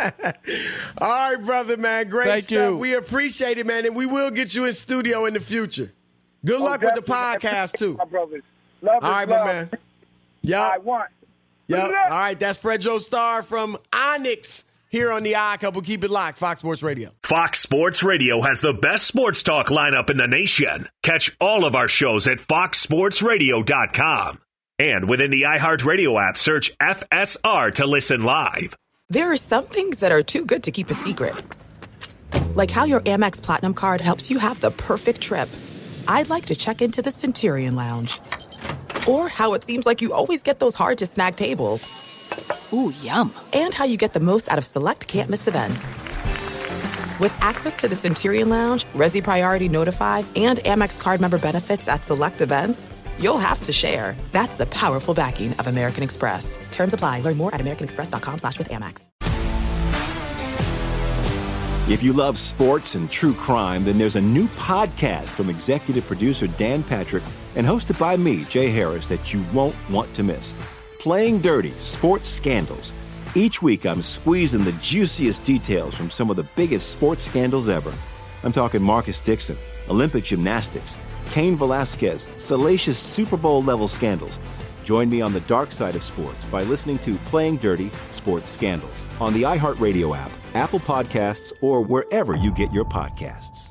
All right, brother, man. Great Thank stuff. you. We appreciate it, man, and we will get you in studio in the future. Good Oh, luck with the definitely. podcast, too. My brothers. Love All is right, love. my man. Yep. I want. Yep. All right, that's Fredro Starr from Onyx here on the Odd Couple. Keep it locked, Fox Sports Radio. Fox Sports Radio has the best sports talk lineup in the nation. Catch all of our shows at fox sports radio dot com. And within the iHeartRadio app, search F S R to listen live. There are some things that are too good to keep a secret. Like how your Amex Platinum card helps you have the perfect trip. I'd like to check into the Centurion Lounge. Or how it seems like you always get those hard-to-snag tables. Ooh, yum. And how you get the most out of select can't-miss events. With access to the Centurion Lounge, Resi Priority Notified, and Amex card member benefits at select events, you'll have to share. That's the powerful backing of American Express. Terms apply. Learn more at americanexpress.com slash with Amex. If you love sports and true crime, then there's a new podcast from executive producer Dan Patrick and hosted by me, Jay Harris, that you won't want to miss. Playing Dirty: Sports Scandals. Each week, I'm squeezing the juiciest details from some of the biggest sports scandals ever. I'm talking Marcus Dixon, Olympic gymnastics, Cain Velasquez, salacious Super Bowl-level scandals. Join me on the dark side of sports by listening to Playing Dirty: Sports Scandals on the iHeartRadio app, Apple Podcasts, or wherever you get your podcasts.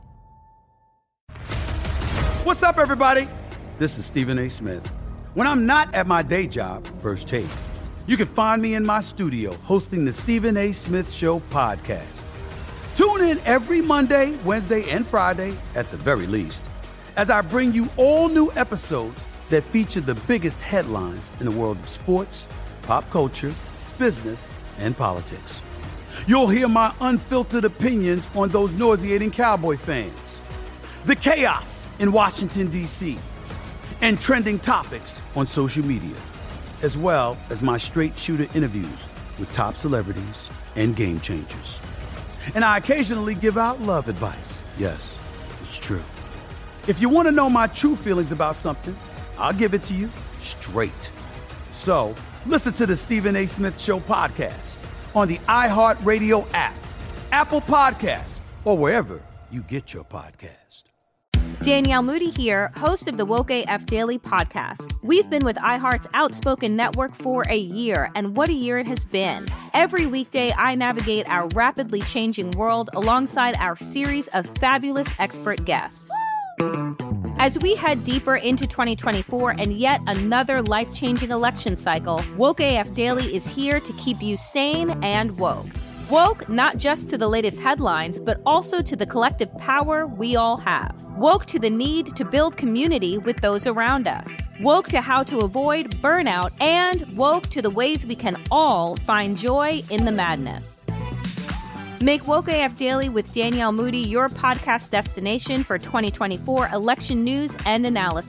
What's up, everybody? This is Stephen A. Smith. When I'm not at my day job, First Take, you can find me in my studio hosting the Stephen A. Smith Show podcast. Tune in every Monday, Wednesday, and Friday, at the very least, as I bring you all new episodes that feature the biggest headlines in the world of sports, pop culture, business, and politics. You'll hear my unfiltered opinions on those nauseating Cowboy fans, the chaos in Washington, D C, and trending topics on social media, as well as my straight shooter interviews with top celebrities and game changers. And I occasionally give out love advice. Yes, it's true. If you want to know my true feelings about something, I'll give it to you straight. So listen to the Stephen A. Smith Show podcast on the iHeartRadio app, Apple Podcasts, or wherever you get your podcast. Danielle Moody here, host of the Woke A F Daily podcast. We've been with iHeart's Outspoken Network for a year, and what a year it has been. Every weekday, I navigate our rapidly changing world alongside our series of fabulous expert guests. As we head deeper into twenty twenty-four and yet another life-changing election cycle, Woke A F Daily is here to keep you sane and woke. Woke not just to the latest headlines, but also to the collective power we all have. Woke to the need to build community with those around us. Woke to how to avoid burnout, and woke to the ways we can all find joy in the madness. Make Woke A F Daily with Danielle Moody your podcast destination for twenty twenty-four election news and analysis.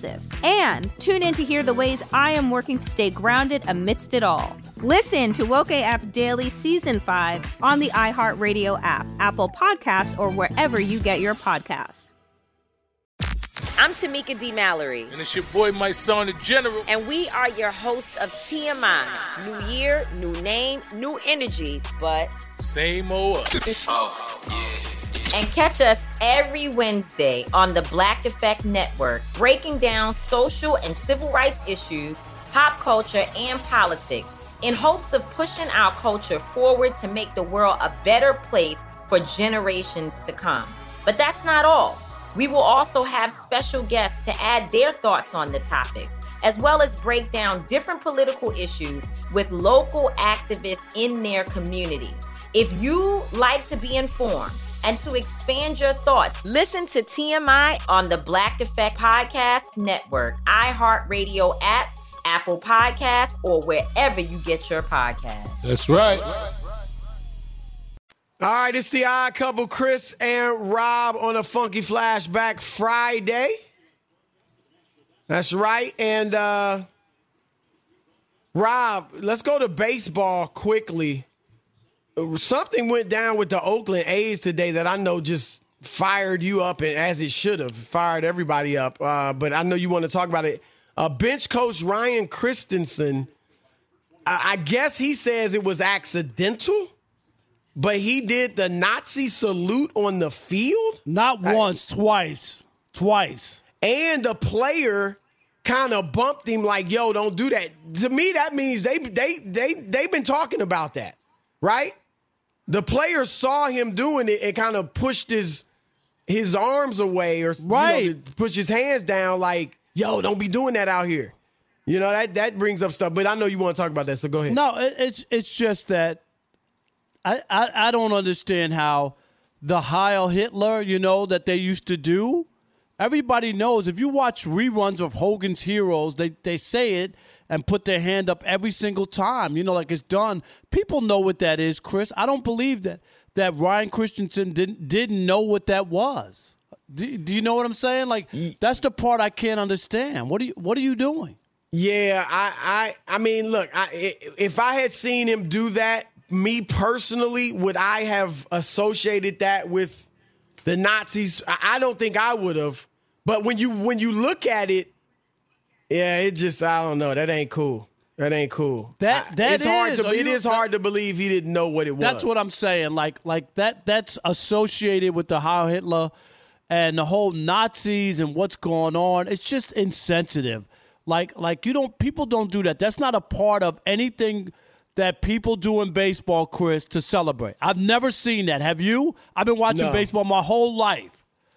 And tune in to hear the ways I am working to stay grounded amidst it all. Listen to Woke A F Daily Season five on the iHeartRadio app, Apple Podcasts, or wherever you get your podcasts. I'm Tamika D. Mallory. And it's your boy, my son, the General. And we are your host of T M I. New year, new name, new energy, but same old us. Oh, yeah. And catch us every Wednesday on the Black Effect Network, breaking down social and civil rights issues, pop culture, and politics in hopes of pushing our culture forward to make the world a better place for generations to come. But that's not all. We will also have special guests to add their thoughts on the topics, as well as break down different political issues with local activists in their community. If you like to be informed and to expand your thoughts, listen to T M I on the Black Effect Podcast Network, iHeartRadio app, Apple Podcasts, or wherever you get your podcasts. That's right. All right, it's the Odd Couple, Chris and Rob on a Funky Flashback Friday. That's right. And uh, Rob, let's go to baseball quickly. Something went down with the Oakland A's today that I know just fired you up, and as it should have fired everybody up. Uh, but I know you want to talk about it. Uh, bench coach Ryan Christensen, I, I guess he says it was accidental, but he did the Nazi salute on the field? Not once, I, twice. Twice. And the player kind of bumped him like, yo, don't do that. To me, that means they they they they've been talking about that, right? The player saw him doing it and kind of pushed his his arms away or right. you know, pushed his hands down like, yo, don't be doing that out here. You know, that that brings up stuff. But I know you want to talk about that, so go ahead. No, it's it's just that I, I, I don't understand how the Heil Hitler, you know, that they used to do. Everybody knows if you watch reruns of Hogan's Heroes, they, they say it and put their hand up every single time, you know, like it's done. People know what that is, Chris. I don't believe that that Ryan Christensen didn't didn't know what that was. Do, do you know what I'm saying? Like, that's the part I can't understand. What are you What are you doing? Yeah, I I, I mean, look, I, if I had seen him do that, me personally, would I have associated that with the Nazis? I don't think I would have. But when you when you look at it, yeah, it just, I don't know. That ain't cool. That ain't cool. That that it's is. Hard to, it you, is hard to believe he didn't know what it was. That's what I'm saying. Like like that. That's associated with the Heil Hitler and the whole Nazis and what's going on. It's just insensitive. Like like you don't. People don't do that. That's not a part of anything that people do in baseball, Chris, to celebrate. I've never seen that. Have you? I've been watching No. baseball my whole life.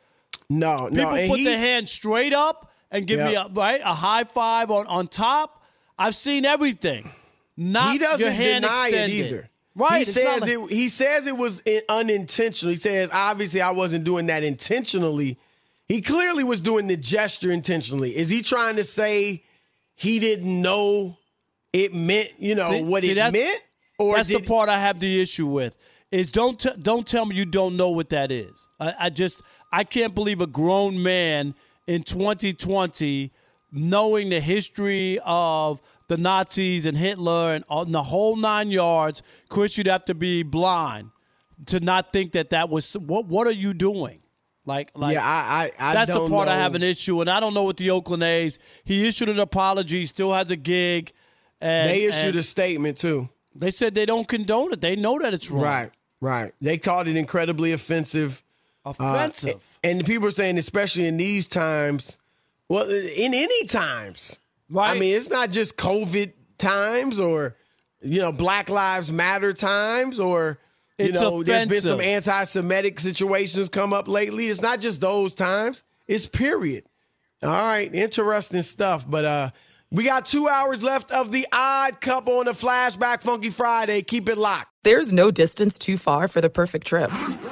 No, People no. and put he- their hand straight up and give Yep. me a right a high five on, on top. I've seen everything. Not he doesn't your hand deny extended. it either. Right. He it's says not like- it. He says it was in- unintentional. He says obviously I wasn't doing that intentionally. He clearly was doing the gesture intentionally. Is he trying to say he didn't know it meant, you know, See- what see, it that's- meant? Or that's did, the part I have the issue with. Is don't t- don't tell me you don't know what that is. I, I just I can't believe a grown man in twenty twenty knowing the history of the Nazis and Hitler and, all, and the whole nine yards. Chris, you'd have to be blind to not think that that was what. What are you doing? Like, like Yeah, I- I- I that's don't the part I know. have an issue, and I don't know what the Oakland A's. He issued an apology, still has a gig. And, they issued and a statement too. They said they don't condone it. They know that it's wrong. Right, right. They called it incredibly offensive. Offensive. Uh, and people are saying, especially in these times, well, in any times. Right. I mean, it's not just COVID times or, you know, Black Lives Matter times or, you It's know, there's been some offensive. anti-Semitic situations come up lately. It's not just those times. It's period. All right. Interesting stuff. But uh, we got two hours left of the Odd Couple on the Flashback Funky Friday. Keep it locked. There's no distance too far for the perfect trip.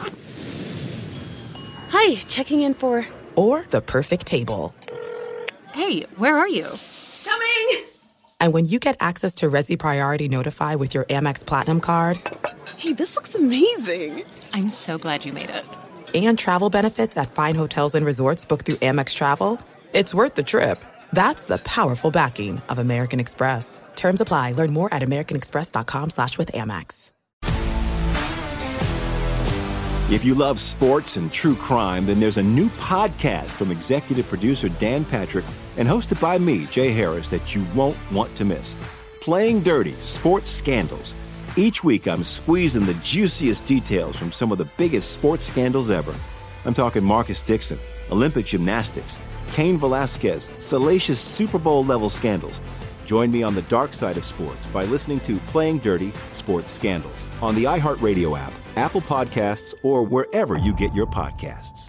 Hi, checking in for... Or the perfect table. Hey, where are you? Coming! And when you get access to Resi Priority Notify with your Amex Platinum card... Hey, this looks amazing. I'm so glad you made it. And travel benefits at fine hotels and resorts booked through Amex Travel, it's worth the trip. That's the powerful backing of American Express. Terms apply. Learn more at americanexpress.com slash with Amex. If you love sports and true crime, then there's a new podcast from executive producer Dan Patrick and hosted by me, Jay Harris, that you won't want to miss. Playing Dirty: Sports Scandals. Each week, I'm squeezing the juiciest details from some of the biggest sports scandals ever. I'm talking Marcus Dixon, Olympic gymnastics, Cain Velasquez, salacious Super Bowl-level scandals. Join me on the dark side of sports by listening to Playing Dirty: Sports Scandals on the iHeartRadio app, Apple Podcasts, or wherever you get your podcasts.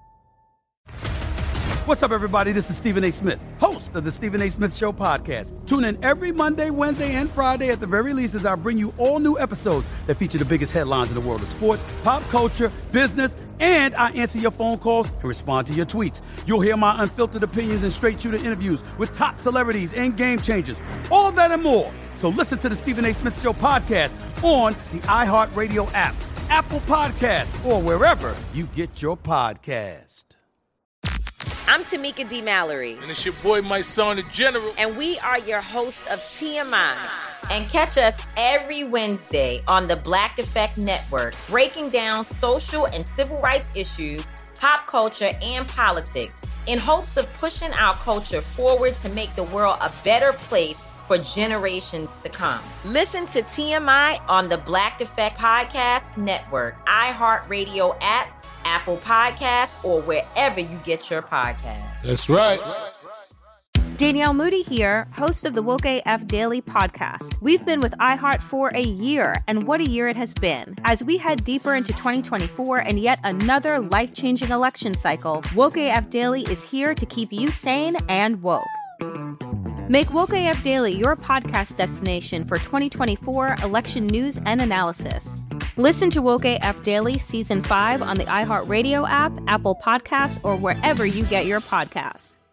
What's up, everybody? This is Stephen A. Smith, host of the Stephen A. Smith Show podcast. Tune in every Monday, Wednesday, and Friday at the very least as I bring you all new episodes that feature the biggest headlines in the world of sports, pop culture, business, and I answer your phone calls and respond to your tweets. You'll hear my unfiltered opinions and straight-shooter interviews with top celebrities and game changers. All of that and more. So listen to the Stephen A. Smith Show podcast on the iHeartRadio app, Apple Podcasts, or wherever you get your podcast. I'm Tamika D. Mallory. And it's your boy, my son, the General. And we are your hosts of T M I. And catch us every Wednesday on the Black Effect Network, breaking down social and civil rights issues, pop culture, and politics in hopes of pushing our culture forward to make the world a better place for generations to come. Listen to T M I on the Black Effect Podcast Network, iHeartRadio app, Apple Podcasts, or wherever you get your podcasts. That's right. Danielle Moody here, host of the Woke A F Daily podcast. We've been with iHeart for a year, and what a year it has been. As we head deeper into twenty twenty-four and yet another life-changing election cycle, Woke A F Daily is here to keep you sane and woke. Make Woke A F Daily your podcast destination for twenty twenty-four election news and analysis. Listen to Woke A F Daily Season five on the iHeartRadio app, Apple Podcasts, or wherever you get your podcasts.